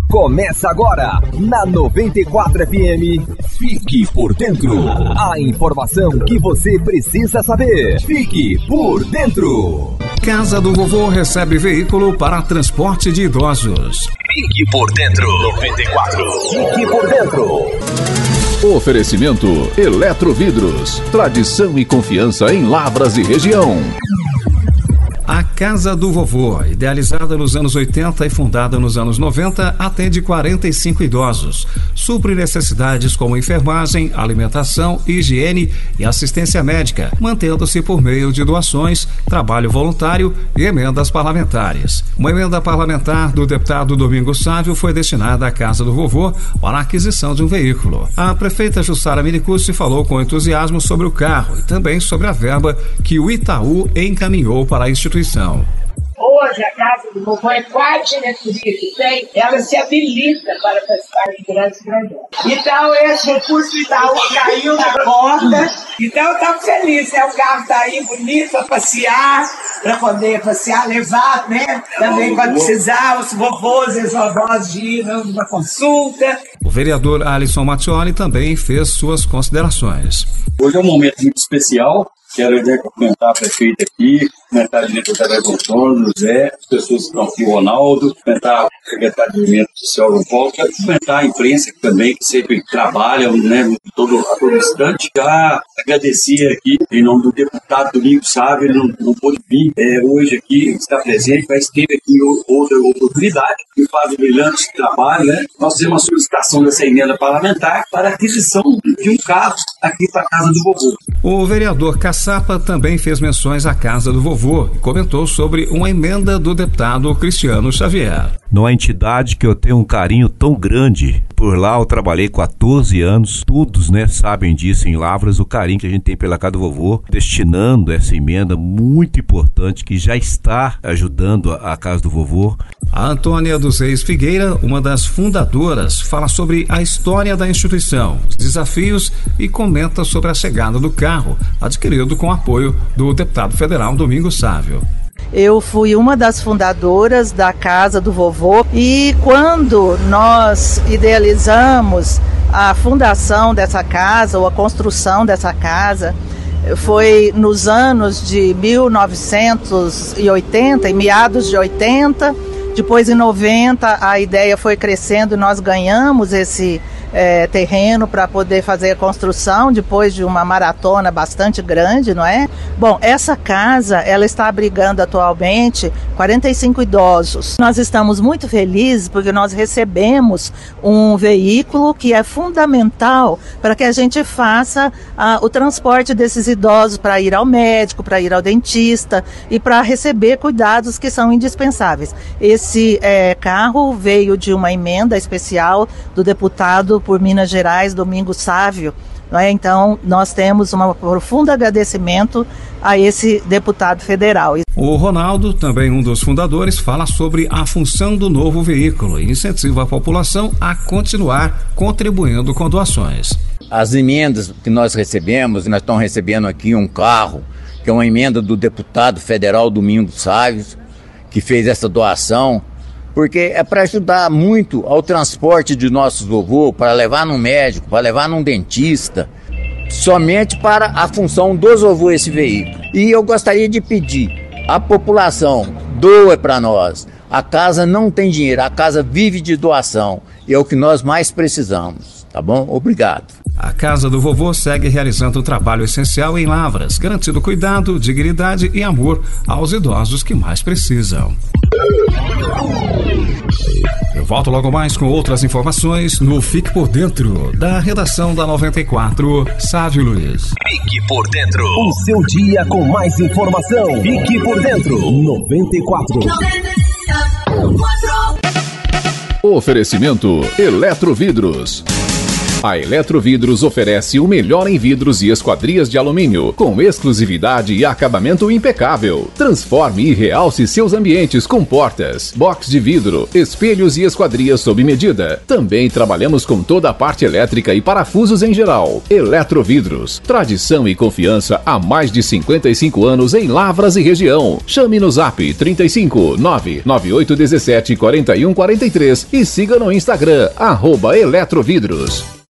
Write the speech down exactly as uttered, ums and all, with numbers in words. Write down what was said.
Começa agora, na noventa e quatro F M. Fique por dentro. A informação que você precisa saber. Fique por dentro. Casa do Vovô recebe veículo para transporte de idosos. Fique por dentro. noventa e quatro. Fique por dentro. Oferecimento Eletrovidros. Tradição e confiança em Lavras e região. A Casa do Vovô, idealizada nos anos oitenta e fundada nos anos noventa, atende quarenta e cinco idosos. Supre necessidades como enfermagem, alimentação, higiene e assistência médica, mantendo-se por meio de doações, trabalho voluntário e emendas parlamentares. Uma emenda parlamentar do deputado Domingos Sávio foi destinada à Casa do Vovô para a aquisição de um veículo. A prefeita Jussara Minicucci falou com entusiasmo sobre o carro e também sobre a verba que o Itaú encaminhou para a instituição. Hoje a Casa do Vovô é qual diretoria que tem, ela se habilita para participar de grandes projetos. Então esse recurso do Itaú caiu na porta, então estamos felizes, né? O carro está aí bonito para passear, para poder passear, levar, né? Também quando precisar, os vovôs e as vovós de ir numa consulta. O vereador Alisson Mattioli também fez suas considerações. Hoje é um momento muito especial. Quero cumprimentar a prefeita aqui, cumprimentar a diretora Gonçalo, José, as pessoas que estão aqui, o Ronaldo, cumprimentar o secretário de Desenvolvimento Social, João Paulo, quero cumprimentar a imprensa também, que sempre trabalha, né, todo, a todo instante. Já agradeci aqui, em nome do deputado Domingos Sávio, ele não, não pôde vir é, hoje aqui, está presente, mas teve aqui outra oportunidade, que faz um brilhante trabalho, né? Nós temos uma solicitação dessa emenda parlamentar para a aquisição de um carro aqui para a Casa do Vovô. O vereador Caçapa também fez menções à Casa do Vovô e comentou sobre uma emenda do deputado Cristiano Xavier. Numa entidade que eu tenho um carinho tão grande, por lá eu trabalhei quatorze anos, todos, né, sabem disso em Lavras, o carinho que a gente tem pela Casa do Vovô, destinando essa emenda muito importante que já está ajudando a, a Casa do Vovô. A Antônia dos Reis Figueira, uma das fundadoras, fala sobre a história da instituição, os desafios e comenta sobre a chegada do carro, adquirido com apoio do deputado federal Domingos Sávio. Eu fui uma das fundadoras da Casa do Vovô e quando nós idealizamos a fundação dessa casa ou a construção dessa casa, foi nos anos de mil novecentos e oitenta, em meados de oitenta, depois em noventa a ideia foi crescendo e nós ganhamos esse É, terreno para poder fazer a construção depois de uma maratona bastante grande, não é? Bom, essa casa, ela está abrigando atualmente quarenta e cinco idosos. Nós estamos muito felizes porque nós recebemos um veículo que é fundamental para que a gente faça ah, o transporte desses idosos para ir ao médico, para ir ao dentista e para receber cuidados que são indispensáveis. Esse é, carro veio de uma emenda especial do deputado por Minas Gerais, Domingos Sávio, não é? Então nós temos um profundo agradecimento a esse deputado federal. O Ronaldo, também um dos fundadores, fala sobre a função do novo veículo e incentiva a população a continuar contribuindo com doações. As emendas que nós recebemos, nós estamos recebendo aqui um carro, que é uma emenda do deputado federal Domingos Sávio, que fez essa doação, porque é para ajudar muito ao transporte de nossos vovôs, para levar num médico, para levar num dentista, somente para a função dos vovôs esse veículo. E eu gostaria de pedir, a população doa para nós, a casa não tem dinheiro, a casa vive de doação, e é o que nós mais precisamos, tá bom? Obrigado. A Casa do Vovô segue realizando um trabalho essencial em Lavras, garantindo cuidado, dignidade e amor aos idosos que mais precisam. Eu volto logo mais com outras informações no Fique por Dentro, da redação da noventa e quatro, Sávio Luiz. Fique por Dentro, o seu dia com mais informação. Fique por Dentro, noventa e quatro. Oferecimento Eletrovidros. A Eletrovidros oferece o melhor em vidros e esquadrias de alumínio, com exclusividade e acabamento impecável. Transforme e realce seus ambientes com portas, box de vidro, espelhos e esquadrias sob medida. Também trabalhamos com toda a parte elétrica e parafusos em geral. Eletrovidros, tradição e confiança há mais de cinquenta e cinco anos em Lavras e região. Chame no Zap trinta e cinco, nove nove oito um sete, quatro um quatro três e siga no Instagram, arroba Eletrovidros.